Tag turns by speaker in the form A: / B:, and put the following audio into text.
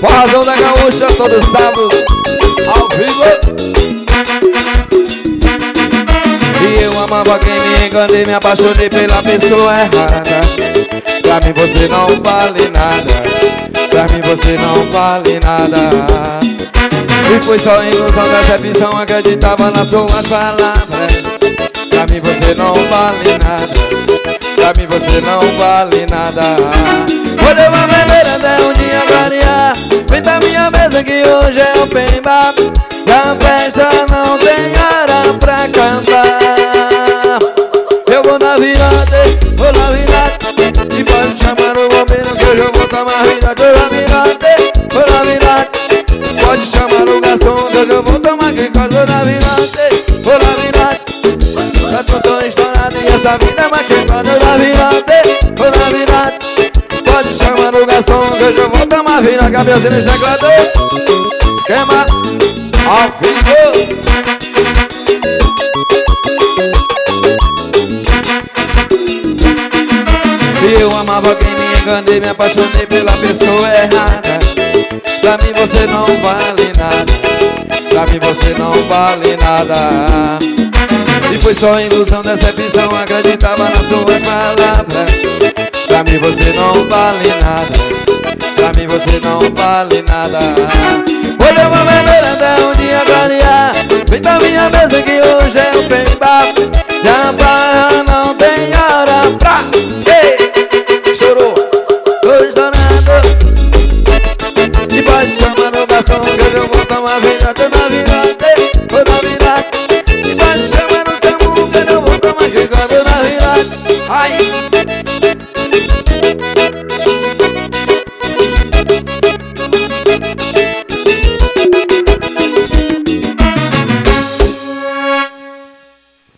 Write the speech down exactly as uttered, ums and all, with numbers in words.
A: Forrozão da Gaúcha, todo sábado, ao vivo. E eu amava quem me enganei, me apaixonei pela pessoa errada. Pra mim você não vale nada, pra mim você não vale nada. E foi só ilusão, decepção, acreditava nas suas palavras. Pra mim você não vale nada, pra mim você não vale nada. Hoje eu vou beber até um dia clarear. Vem pra minha mesa que hoje é o pemba. Na festa não tem hora pra cantar. Eu vou na virada, vou na virada. E pode chamar o bombeiro que hoje eu vou tomar virada. Vou na virada, vou na virada. Pode chamar o garçom que hoje eu vou tomar quicode. Vou na virada, vou na virada. Já tô tão estourado e essa vida é mais quebrada. Vou na virada, vou na virada. Pode chamar o garçom que hoje eu vou tomar virada. Cabeça no teclado, esquema ao vivo. E eu amava quem me enganei, me apaixonei pela pessoa errada. Pra mim você não vale nada, pra mim você não vale nada. E foi só ilusão, decepção, acreditava nas suas palavras. Pra mim você não vale nada, pra mim você não vale nada. Hoje eu vou beber até um dia clarear. Vem pra minha mesa que hoje é o pemba. Já barra não tem hora pra... Ei, chorou, tô estourado. E pode chamar o garçom que hoje eu vou tomar virada. Tô na virada, vou na virada. E pode chamar o Samu que eu vou tomar que eu vou na virada. Ai.